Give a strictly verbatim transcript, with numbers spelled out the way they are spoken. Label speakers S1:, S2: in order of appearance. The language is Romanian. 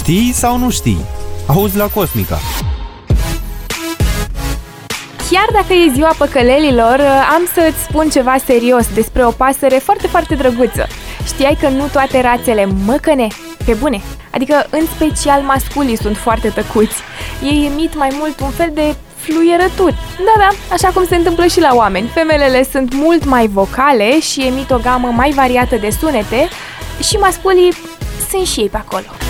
S1: Știi sau nu știi? Auzi la Cosmica!
S2: Chiar dacă e ziua păcălelilor, am să-ți spun ceva serios despre o pasăre foarte, foarte drăguță. Știai că nu toate rațele măcăne? Pe bune! Adică, în special, masculii sunt foarte tăcuți. Ei emit mai mult un fel de fluierături. Da, da, așa cum se întâmplă și la oameni. Femelele sunt mult mai vocale și emit o gamă mai variată de sunete și masculii sunt și ei pe acolo.